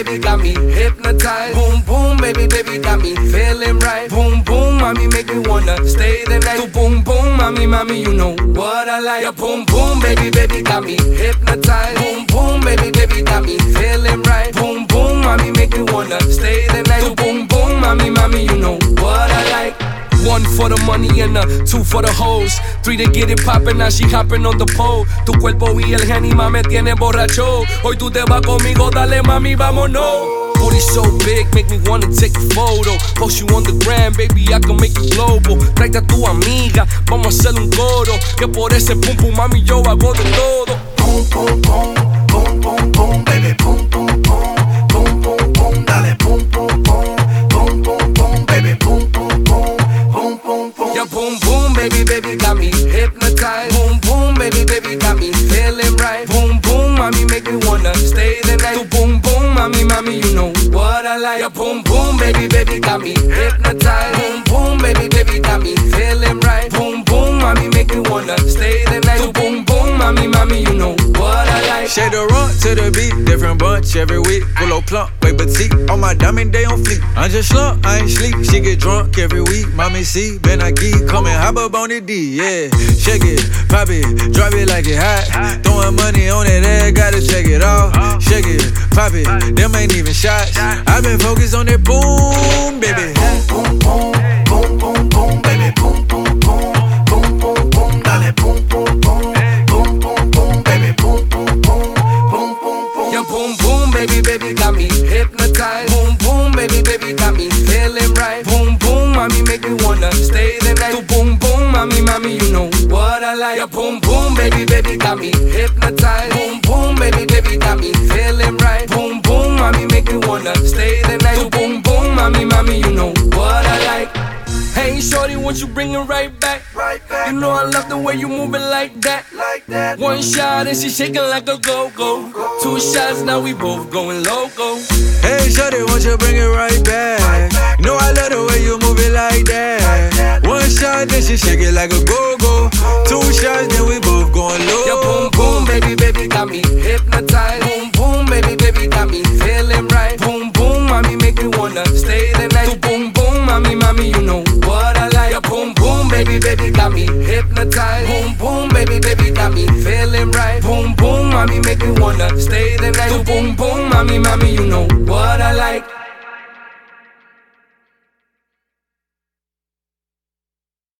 baby, got me hypnotized. Boom, boom, baby, got me feeling right. Boom, boom, mommy, make me wanna stay the night. Tu boom, boom, mommy, you know what I like. Your boom, boom, baby, got me hypnotized. Boom, boom, baby, got me feeling right. Boom, boom, mommy, make me wanna stay the night. Tu boom, boom, mommy, you know what I like. 1 for the money and 2 for the hoes. 3 to get it poppin', now she hoppin' on the pole. Tu cuerpo y el genima me tiene borracho. Hoy tú te vas conmigo, dale mami, vámonos. Booty so big, make me wanna take a photo. Post you on the gram, baby, I can make it global. Tráete a tu amiga, vamos a hacer un coro. Que por ese pum pum, mami, yo hago de todo. Pum pum pum, pum pum pum, baby, pum pum pum, pum pum pum, dale pum pum pum, pum pum pum, baby, pum pum pum, pum pum pum. Your boom boom, baby, got me hypnotized. Boom boom, baby, got me feeling right. Boom boom, mommy, make me wanna stay the night. Tu boom boom, mommy, you know what I like. Your boom boom, baby, got me hypnotized. Boom boom, baby, got me feeling right. Boom boom, mommy, make me wanna stay the night. Tu boom boom, mommy, you know what I like. Shade the run to the beat, different bunch every week. Willow plump, way petite, on my diamond day on fleek. I'm just slump, I ain't sleep. She get drunk every week. Mommy see, Ben Aki, come and hop up on the D, yeah. Shake it, pop it, drop it like it hot. Throwing money on that ass, gotta check it off. Shake it, pop it, them ain't even shots. I been focused on that boom, baby. Boom pum pum, boom pum pum, baby, boom pum pum, boom pum pum, dale boom pum pum, boom pum pum, baby, boom pum pum, boom pum pum. Your boom boom, baby, got me hypnotized. Boom boom, baby, got me feeling right. Boom boom, mommy, make me wanna stay the night. Tu boom boom, mommy, you know what I like. Your boom boom, baby, got me hypnotized. Boom boom, baby, got me feeling right. Boom boom, mommy, make me wanna stay the night. Tu boom boom, mommy, you know what I like. Hey, shorty, won't you bring it right back? Right back. You know I love the way you move it like that. Like that. 1 shot and she shaking like a go-go. 2 shots, now we both going loco. Hey, shawty, won't you bring it right back? You know I love the way you move it like that. 1 shot, then she shake it like a go-go. 2 shots, then we both going low. Your boom boom, baby, got me hypnotized. Boom boom, baby, got me feeling right. Boom boom, mommy, make me wanna stay the night. Tu boom boom, mommy, you know what I like. Your boom boom, baby, got me hypnotized. Boom boom, baby, got me feeling right. Boom boom, mommy, make me wanna stay the night. Tu boom boom, mommy, you know what I like.